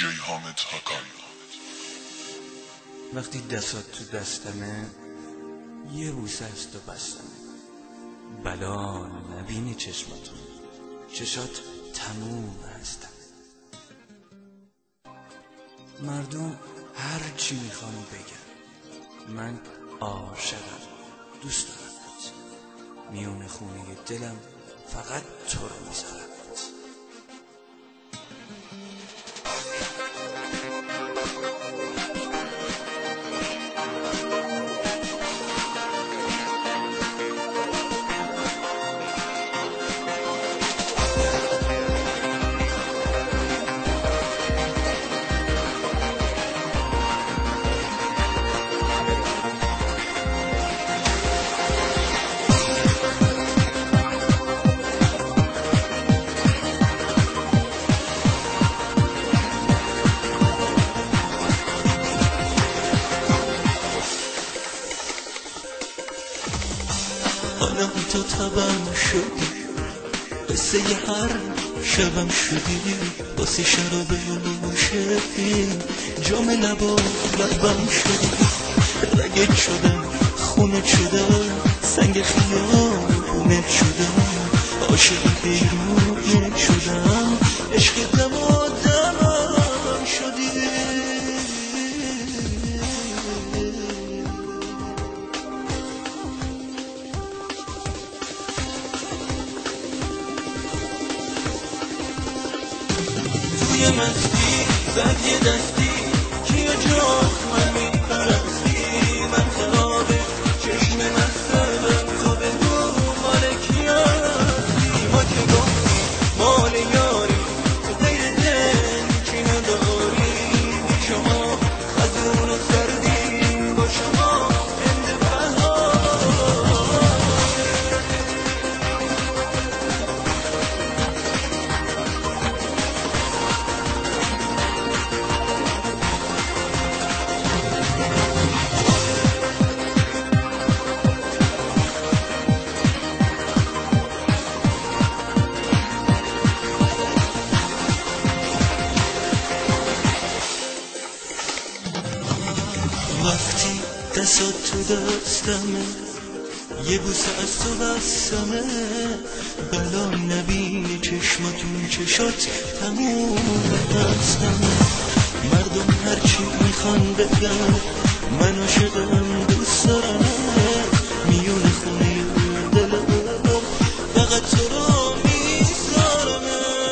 حامد حکایی. وقتی دستات تو دستمه یه بوسه است و بستمه، بلا نبینی چشماتون، چشات تموم هستم. مردم هر چی میخوان بگن، من عاشقم، دوست دارمت، میون خونه دلم فقط تو رو میذارم. حالا تو تبم شدی، قصه هر شبم شدی، واسه شراب نوشدی، جام لبا لبم شدی، رگت شدم خونت شدم، سنگ خیابونت شدم، عاشق بیرونت شدم، عشق دم و دمم شدی. توی مستی زد یه دستی، کیا جاست من میپرستی، من خرابه چشم مستم، تو بگو مال کیا هستی، ما که گفتی مال یاری، تو غیر دل چی نداری، بی شما خزون و سردی، با شما هند بهار. وقتی دستات تو دستمه، یه بوسه از تو بستمه، بلا نبینی چشماتون، چشات تموم هستمه. مردم هرچی میخوان بگن، من عاشقم، دوست دارم، میون خونه دلم فقط تو رو میذارم.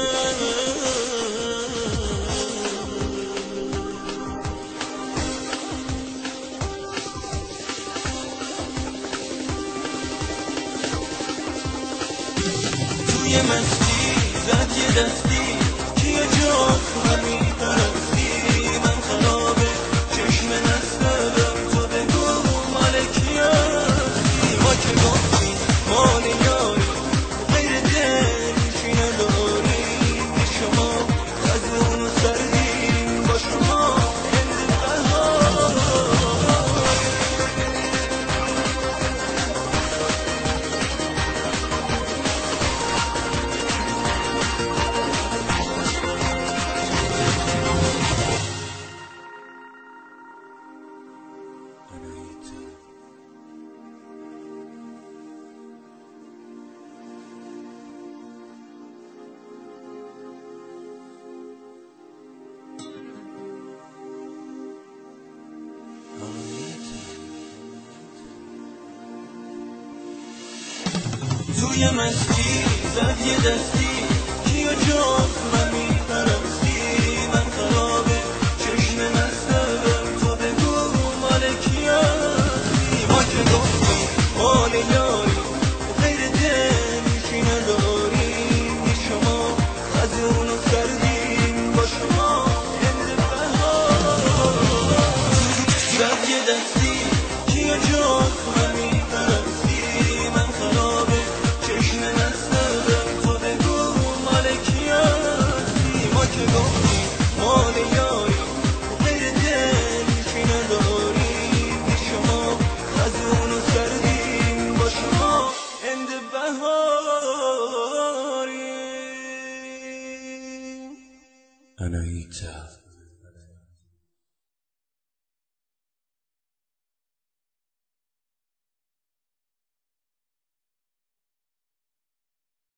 توی مستی زد یه دستی، کیا جاست من میپرستی، من خرابه چشم نستدم، تو بگو مال کیا هستی، ما که گفتیم مال یاری، غیر دل چی نداری، بی شما خزون و سردی، با شما هند بهار. توی مستی زد یه دستی، کیا جاست من میپرستی، من خرابه چشم مستم، تو بگو مال کیا هستی، ما که گفتیم مال یاری، غیر دل چی نداری، بی شما خزون و سردی، با شما هند بهار. زد یه دستی، کیا جاست من میپرستی، من خرابه چشم نستدم، تو بگو مال کیا هستی، ما که گفتیم مال یاری، غیر دل چی نداری، بی شما خزون و سردی، با شما هند بهاری. آناهیتا